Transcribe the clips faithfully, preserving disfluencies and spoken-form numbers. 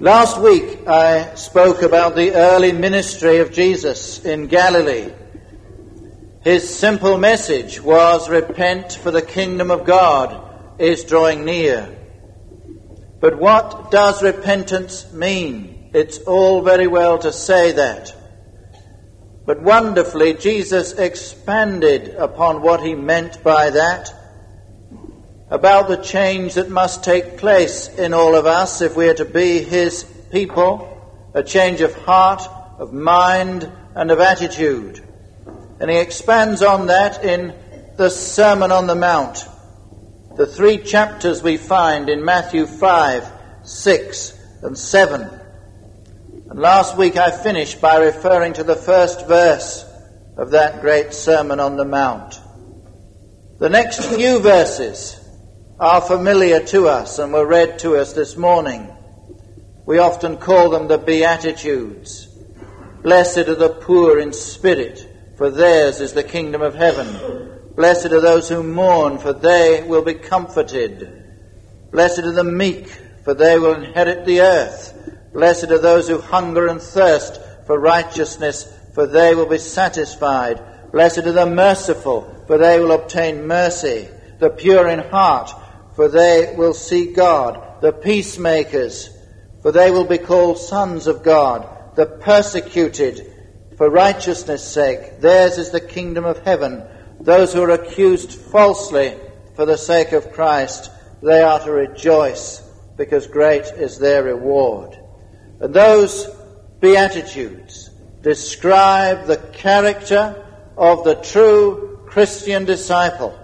Last week I spoke about the early ministry of Jesus in Galilee. His simple message was, repent, for the kingdom of God is drawing near. But what does repentance mean? It's all very well to say that. But wonderfully, Jesus expanded upon what he meant by that, about the change that must take place in all of us if we are to be his people, a change of heart, of mind, and of attitude. And he expands on that in the Sermon on the Mount, the three chapters we find in Matthew five, six, and seven. And last week I finished by referring to the first verse of that great Sermon on the Mount. The next few verses are familiar to us and were read to us this morning. We often call them the Beatitudes. Blessed are the poor in spirit, for theirs is the kingdom of heaven. Blessed are those who mourn, for they will be comforted. Blessed are the meek, for they will inherit the earth. Blessed are those who hunger and thirst for righteousness, for they will be satisfied. Blessed are the merciful, for they will obtain mercy. The pure in heart, for they will see God. The peacemakers, for they will be called sons of God. The persecuted, for righteousness' sake, theirs is the kingdom of heaven. Those who are accused falsely for the sake of Christ, they are to rejoice, because great is their reward. And those Beatitudes describe the character of the true Christian disciple,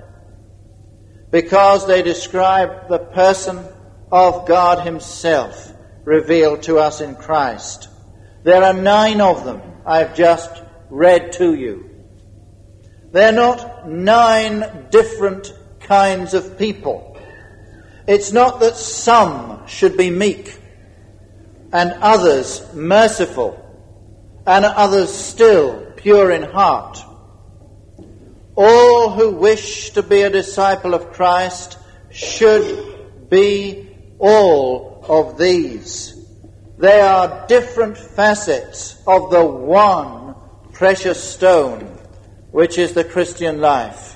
because they describe the person of God himself revealed to us in Christ. There are nine of them I've just read to you. They're not nine different kinds of people. It's not that some should be meek and others merciful and others still pure in heart. All who wish to be a disciple of Christ should be all of these. They are different facets of the one precious stone, which is the Christian life.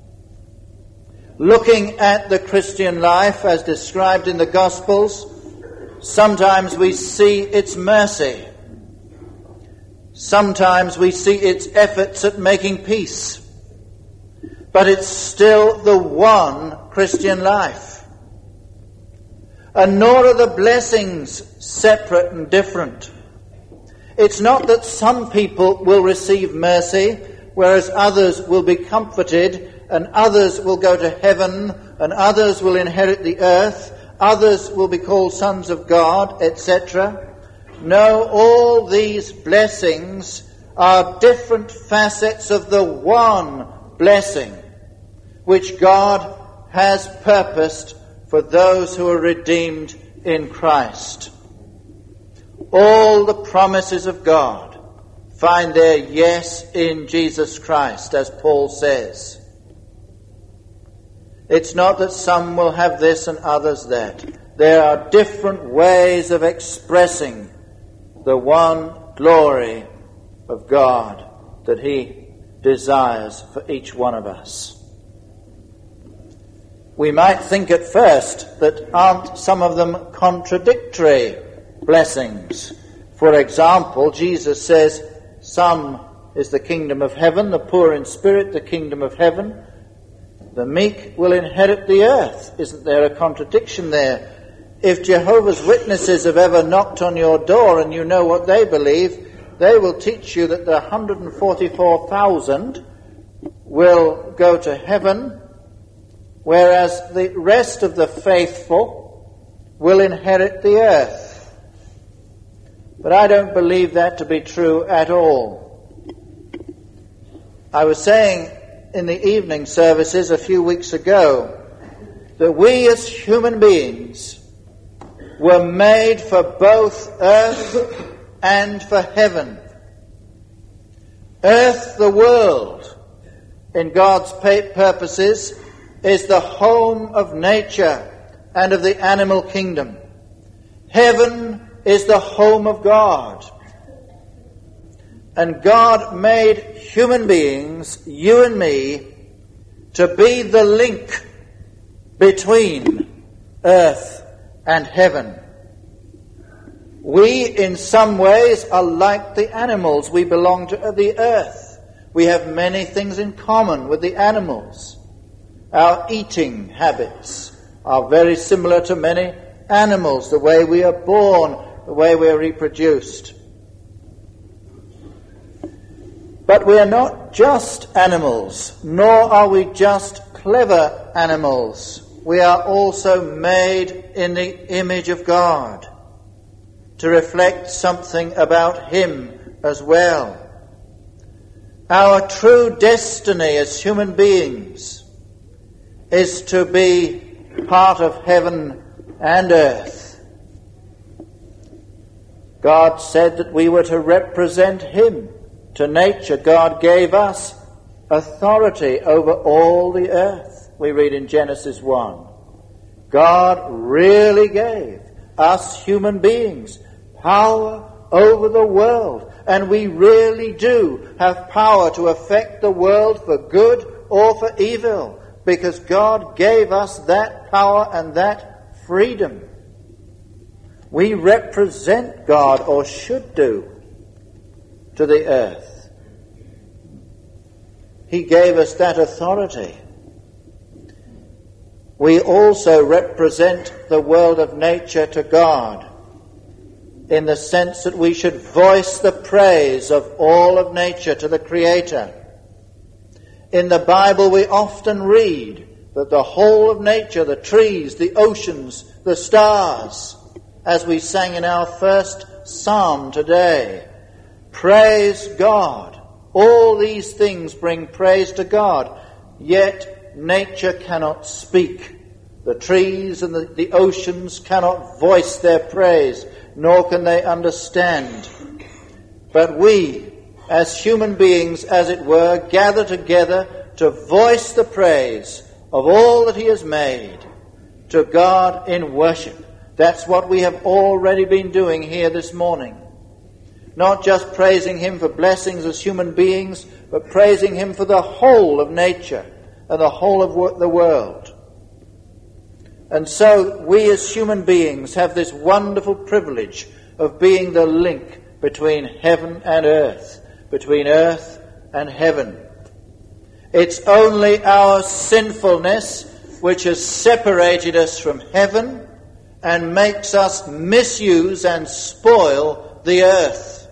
Looking at the Christian life as described in the Gospels, sometimes we see its mercy. Sometimes we see its efforts at making peace. But it's still the one Christian life. And nor are the blessings separate and different. It's not that some people will receive mercy, whereas others will be comforted, and others will go to heaven, and others will inherit the earth, others will be called sons of God, et cetera. No, all these blessings are different facets of the one blessing which God has purposed for those who are redeemed in Christ. All the promises of God find their yes in Jesus Christ, as Paul says. It's not that some will have this and others that. There are different ways of expressing the one glory of God that he desires for each one of us. We might think at first that aren't some of them contradictory blessings? For example, Jesus says, some is the kingdom of heaven, the poor in spirit, the kingdom of heaven. The meek will inherit the earth. Isn't there a contradiction there? If Jehovah's Witnesses have ever knocked on your door and you know what they believe, they will teach you that the one hundred forty-four thousand will go to heaven, whereas the rest of the faithful will inherit the earth. But I don't believe that to be true at all. I was saying in the evening services a few weeks ago that we as human beings were made for both earth and for heaven. Earth, the world, in God's purposes, is the home of nature and of the animal kingdom. Heaven is the home of God. And God made human beings, you and me, to be the link between earth and heaven. We, in some ways, are like the animals. We belong to the earth. We have many things in common with the animals. Our eating habits are very similar to many animals, the way we are born, the way we are reproduced. But we are not just animals, nor are we just clever animals. We are also made in the image of God, to reflect something about Him as well. Our true destiny as human beings is to be part of heaven and earth. God said that we were to represent Him to nature. God gave us authority over all the earth. We read in Genesis one. God really gave us human beings power over the world. And we really do have power to affect the world for good or for evil, because God gave us that power and that freedom. We represent God, or should do, to the earth. He gave us that authority. We also represent the world of nature to God, in the sense that we should voice the praise of all of nature to the Creator. In the Bible we often read that the whole of nature, the trees, the oceans, the stars, as we sang in our first psalm today, praise God. All these things bring praise to God, yet nature cannot speak. The trees and the, the oceans cannot voice their praise, nor can they understand. But we, as human beings, as it were, gather together to voice the praise of all that He has made to God in worship. That's what we have already been doing here this morning. Not just praising Him for blessings as human beings, but praising Him for the whole of nature and the whole of the world. And so we as human beings have this wonderful privilege of being the link between heaven and earth, between earth and heaven. It's only our sinfulness which has separated us from heaven and makes us misuse and spoil the earth.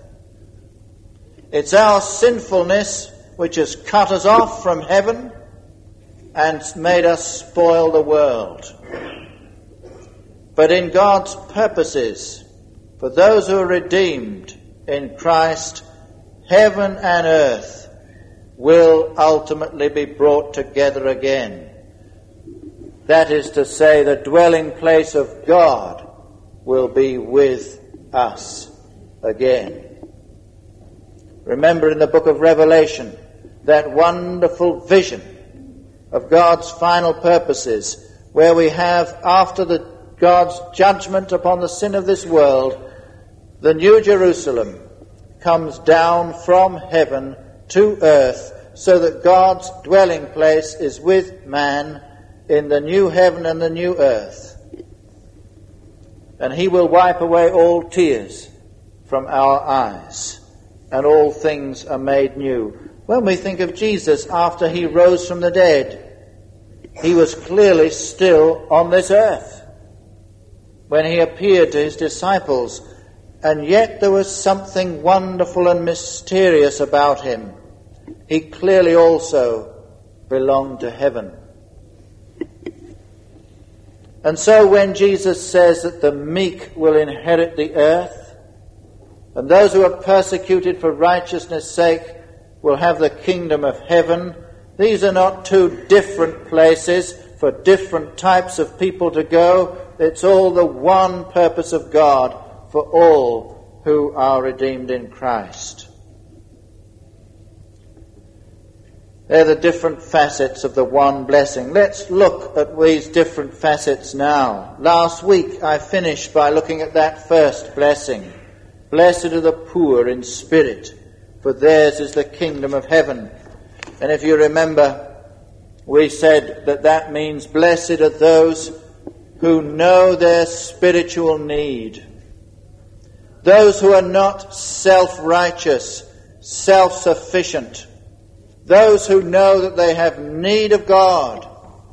It's our sinfulness which has cut us off from heaven and made us spoil the world. But in God's purposes, for those who are redeemed in Christ, heaven and earth will ultimately be brought together again. That is to say, the dwelling place of God will be with us again. Remember in the book of Revelation, that wonderful vision of God's final purposes, where we have, after the God's judgment upon the sin of this world, the New Jerusalem comes down from heaven to earth, so that God's dwelling place is with man in the new heaven and the new earth. And He will wipe away all tears from our eyes, and all things are made new. When we think of Jesus after He rose from the dead, He was clearly still on this earth when He appeared to His disciples, and yet there was something wonderful and mysterious about Him. He clearly also belonged to heaven. And so when Jesus says that the meek will inherit the earth, and those who are persecuted for righteousness' sake will have the kingdom of heaven, these are not two different places for different types of people to go. It's all the one purpose of God for all who are redeemed in Christ. They're the different facets of the one blessing. Let's look at these different facets now. Last week I finished by looking at that first blessing. Blessed are the poor in spirit, for theirs is the kingdom of heaven. And if you remember, we said that that means blessed are those who know their spiritual need. Those who are not self-righteous, self-sufficient. Those who know that they have need of God.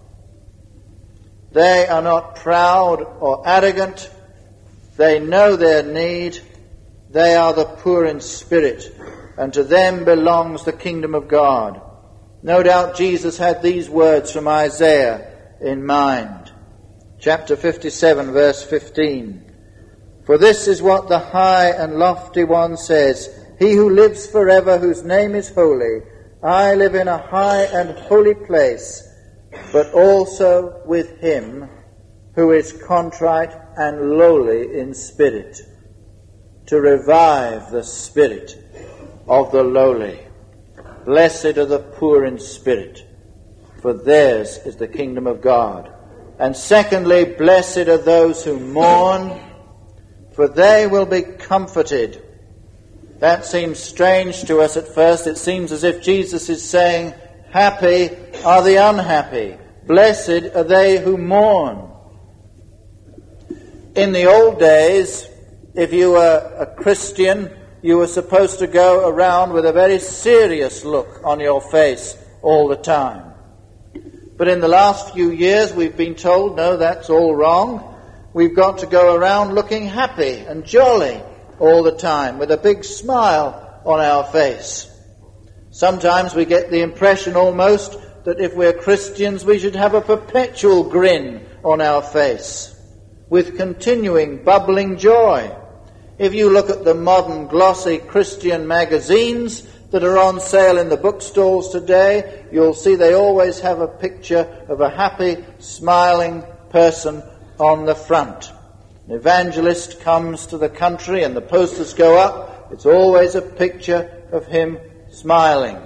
They are not proud or arrogant. They know their need. They are the poor in spirit, and to them belongs the kingdom of God. No doubt Jesus had these words from Isaiah in mind. Chapter fifty-seven, verse fifteen. For this is what the high and lofty one says, He who lives forever, whose name is holy. I live in a high and holy place, but also with him who is contrite and lowly in spirit, to revive the spirit of the lowly. Blessed are the poor in spirit, for theirs is the kingdom of God. And secondly, blessed are those who mourn, for they will be comforted. That seems strange to us at first. It seems as if Jesus is saying, happy are the unhappy. Blessed are they who mourn. In the old days, if you were a Christian, you were supposed to go around with a very serious look on your face all the time. But in the last few years, we've been told, no, that's all wrong. We've got to go around looking happy and jolly all the time, with a big smile on our face. Sometimes we get the impression almost that if we're Christians, we should have a perpetual grin on our face, with continuing bubbling joy. If you look at the modern glossy Christian magazines that are on sale in the bookstores today, you'll see they always have a picture of a happy, smiling person on the front. An evangelist comes to the country and the posters go up. It's always a picture of him smiling.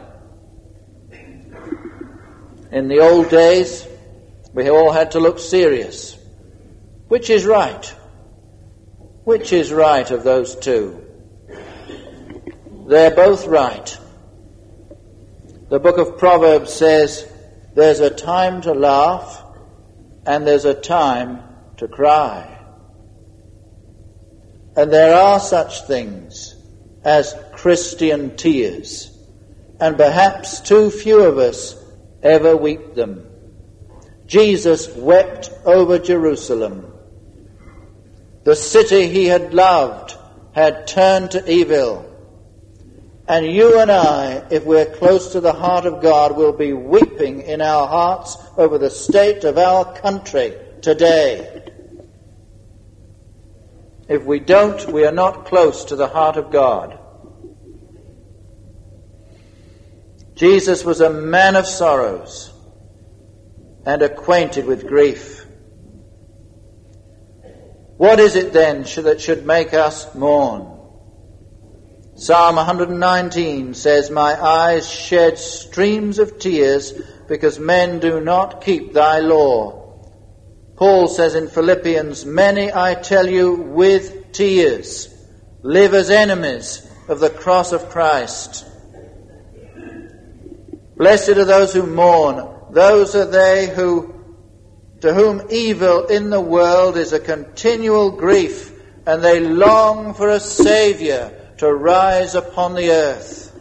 In the old days, we all had to look serious. Which is right? Which is right of those two? They're both right. The book of Proverbs says, there's a time to laugh and there's a time to cry. And there are such things as Christian tears, and perhaps too few of us ever weep them. Jesus wept over Jerusalem. The city he had loved had turned to evil. And you and I, if we're close to the heart of God, will be weeping in our hearts over the state of our country today. If we don't, we are not close to the heart of God. Jesus was a man of sorrows and acquainted with grief. What is it then that should make us mourn? Psalm one nineteen says, my eyes shed streams of tears because men do not keep thy law. Paul says in Philippians, many, I tell you, with tears, live as enemies of the cross of Christ. Blessed are those who mourn. Those are they who, to whom evil in the world is a continual grief, and they long for a Saviour to rise upon the earth.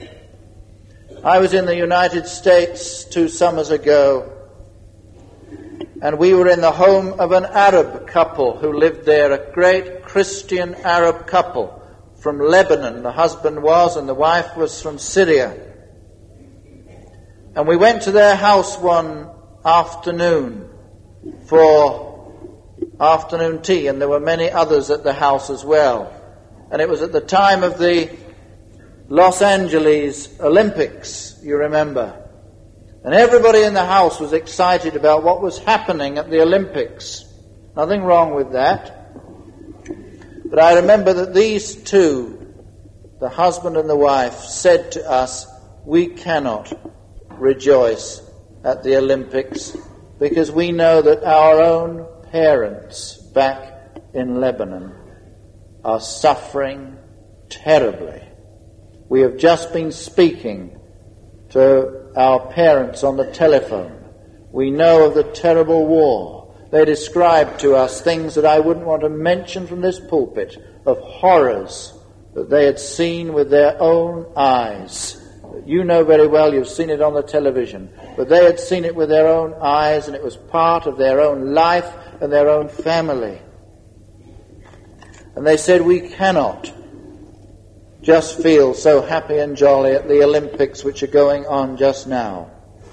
I was in the United States two summers ago, and we were in the home of an Arab couple who lived there, a great Christian Arab couple from Lebanon. The husband was, and the wife was from Syria. And we went to their house one afternoon for afternoon tea, and there were many others at the house as well. And it was at the time of the Los Angeles Olympics, you remember. And everybody in the house was excited about what was happening at the Olympics. Nothing wrong with that. But I remember that these two, the husband and the wife, said to us, we cannot rejoice at the Olympics because we know that our own parents back in Lebanon are suffering terribly. We have just been speaking to our parents on the telephone. We know of the terrible war. They described to us things that I wouldn't want to mention from this pulpit, of horrors that they had seen with their own eyes. You know very well, you've seen it on the television, but they had seen it with their own eyes, and it was part of their own life and their own family. And they said, we cannot just feel so happy and jolly at the Olympics which are going on just now.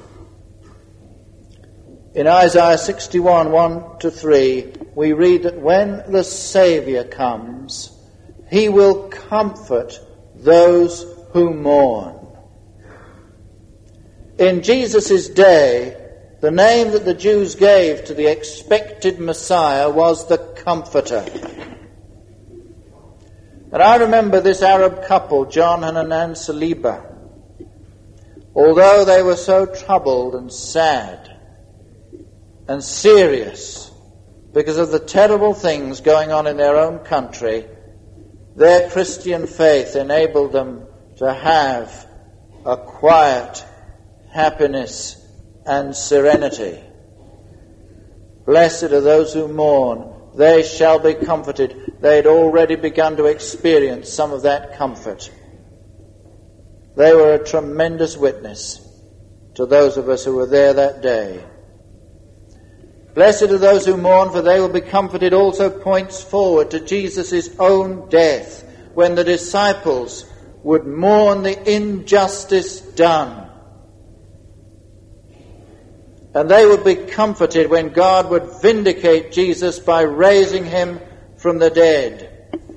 In Isaiah sixty-one, one to three, we read that when the Saviour comes, he will comfort those who mourn. In Jesus' day, the name that the Jews gave to the expected Messiah was the Comforter. And I remember this Arab couple, John and Hanan Saliba. Although they were so troubled and sad and serious because of the terrible things going on in their own country, their Christian faith enabled them to have a quiet happiness and serenity. Blessed are those who mourn, they shall be comforted. They had already begun to experience some of that comfort. They were a tremendous witness to those of us who were there that day. Blessed are those who mourn, for they will be comforted also points forward to Jesus' own death, when the disciples would mourn the injustice done. And they would be comforted when God would vindicate Jesus by raising him from the dead.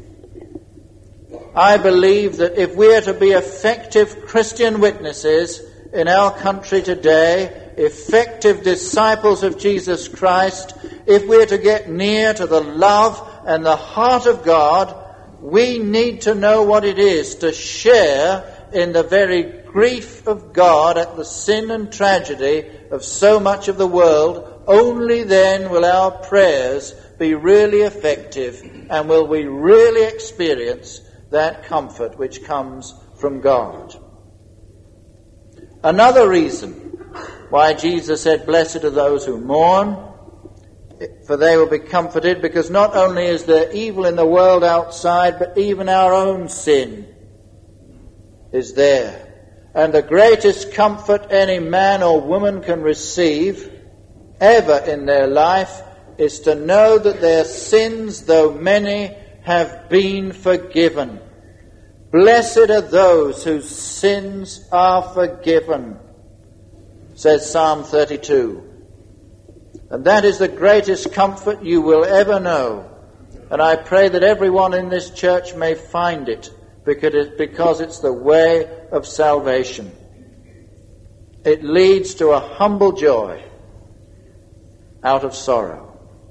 I believe that if we are to be effective Christian witnesses in our country today, effective disciples of Jesus Christ, if we are to get near to the love and the heart of God, we need to know what it is to share in the very grief of God at the sin and tragedy of so much of the world. Only then will our prayers be really effective, and will we really experience that comfort which comes from God. Another reason why Jesus said, blessed are those who mourn, for they will be comforted, because not only is there evil in the world outside, but even our own sin is there. And the greatest comfort any man or woman can receive ever in their life is to know that their sins, though many, have been forgiven. Blessed are those whose sins are forgiven, says Psalm thirty-two. And that is the greatest comfort you will ever know. And I pray that everyone in this church may find it, because it's the way of salvation. It leads to a humble joy out of sorrow.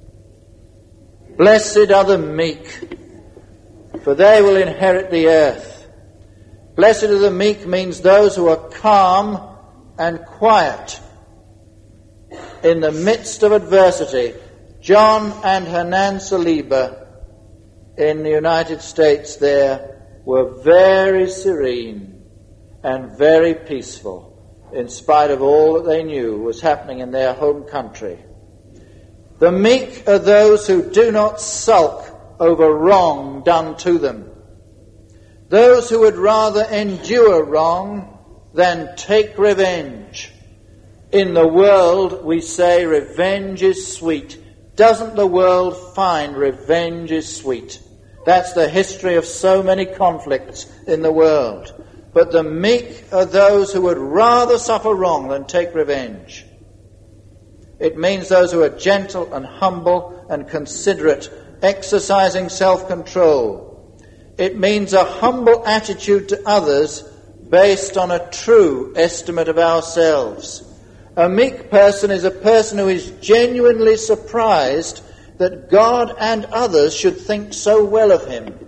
Blessed are the meek, for they will inherit the earth. Blessed are the meek means those who are calm and quiet in the midst of adversity. John and Hanan Saliba in the United States there were very serene and very peaceful in spite of all that they knew was happening in their home country. The meek are those who do not sulk over wrong done to them. Those who would rather endure wrong than take revenge. In the world, we say revenge is sweet. Doesn't the world find revenge is sweet? That's the history of so many conflicts in the world. But the meek are those who would rather suffer wrong than take revenge. It means those who are gentle and humble and considerate, exercising self-control. It means a humble attitude to others based on a true estimate of ourselves. A meek person is a person who is genuinely surprised that God and others should think so well of him.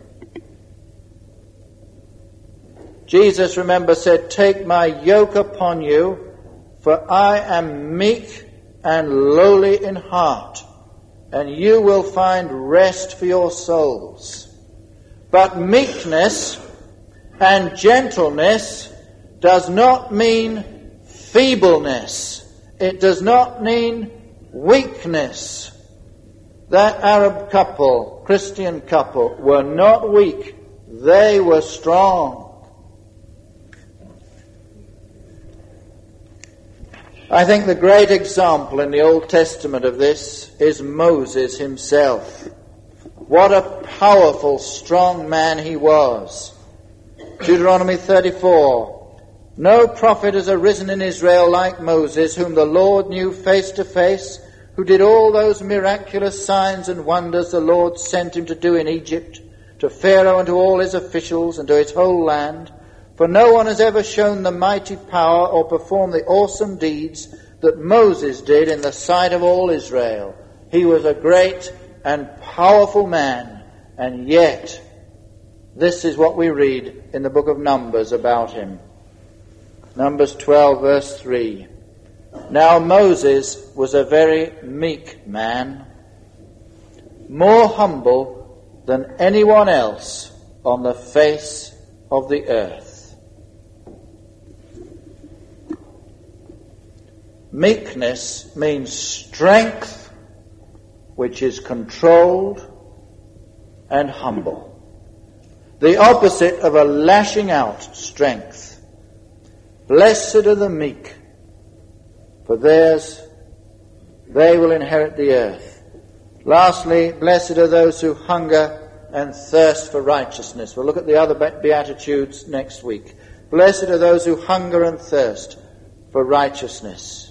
Jesus, remember, said, take my yoke upon you For I am meek and lowly in heart, and you will find rest for your souls. But meekness and gentleness does not mean feebleness. It does not mean weakness. That Arab couple, Christian couple, were not weak. They were strong. I think the great example in the Old Testament of this is Moses himself. What a powerful, strong man he was. Deuteronomy thirty-four. No prophet has arisen in Israel like Moses, whom the Lord knew face to face, who did all those miraculous signs and wonders the Lord sent him to do in Egypt, to Pharaoh and to all his officials and to his whole land. For no one has ever shown the mighty power or performed the awesome deeds that Moses did in the sight of all Israel. He was a great and powerful man, and yet this is what we read in the book of Numbers about him. Numbers twelve, verse three. Now Moses was a very meek man, more humble than anyone else on the face of the earth. Meekness means strength which is controlled and humble. The opposite of a lashing out strength. Blessed are the meek, for theirs, they will inherit the earth. Lastly, blessed are those who hunger and thirst for righteousness. We'll look at the other Beatitudes next week. Blessed are those who hunger and thirst for righteousness.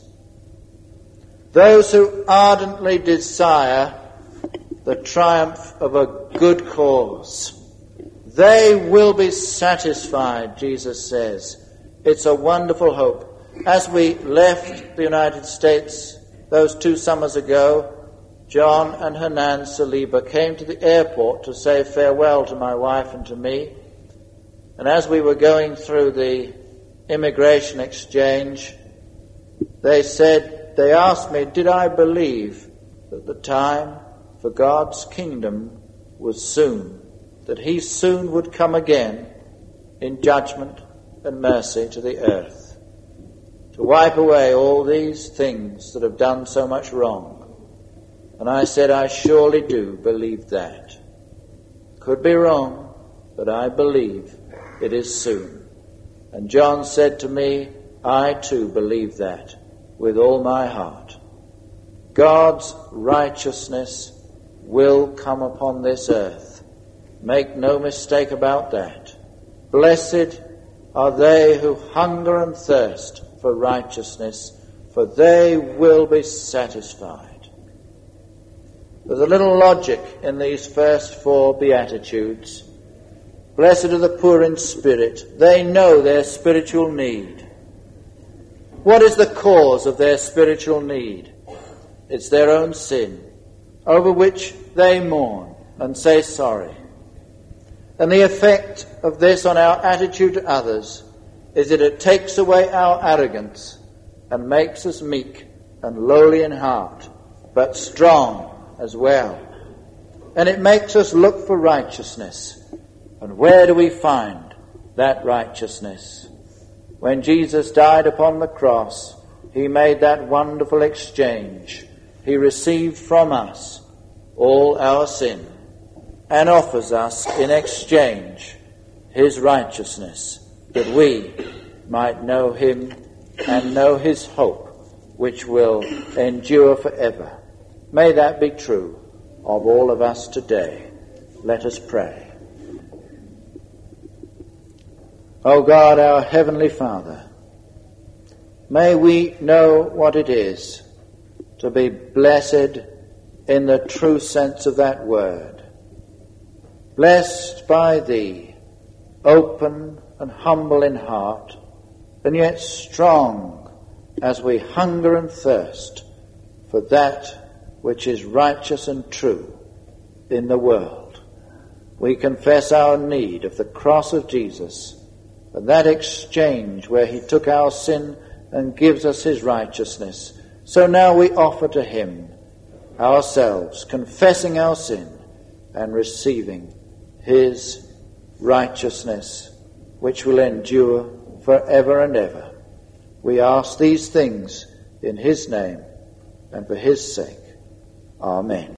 Those who ardently desire the triumph of a good cause. They will be satisfied, Jesus says. It's a wonderful hope. As we left the United States those two summers ago, John and Hernan Saliba came to the airport to say farewell to my wife and to me. And as we were going through the immigration exchange, they said, they asked me, did I believe that the time for God's kingdom was soon, that he soon would come again in judgment and mercy to the earth, to wipe away all these things that have done so much wrong. And I said, I surely do believe that. Could be wrong, but I believe it is soon. And John said to me, I too believe that with all my heart. God's righteousness will come upon this earth. Make no mistake about that. Blessed are they who hunger and thirst for righteousness, for they will be satisfied. There's a little logic in these first four Beatitudes. Blessed are the poor in spirit. They know their spiritual need. What is the cause of their spiritual need? It's their own sin, over which they mourn and say sorry. And the effect of this on our attitude to others is that it takes away our arrogance and makes us meek and lowly in heart, but strong as well. And it makes us look for righteousness. And where do we find that righteousness? When Jesus died upon the cross, he made that wonderful exchange. He received from us all our sin and offers us in exchange his righteousness, that we might know him and know his hope, which will endure forever. May that be true of all of us today. Let us pray. O God, our Heavenly Father, may we know what it is to be blessed in the true sense of that word. Blessed by thee, open and humble in heart, and yet strong as we hunger and thirst for that which is righteous and true in the world. We confess our need of the cross of Jesus, and that exchange where he took our sin and gives us his righteousness. So now we offer to him ourselves, confessing our sin and receiving his righteousness, which will endure forever and ever. We ask these things in his name and for his sake. Amen.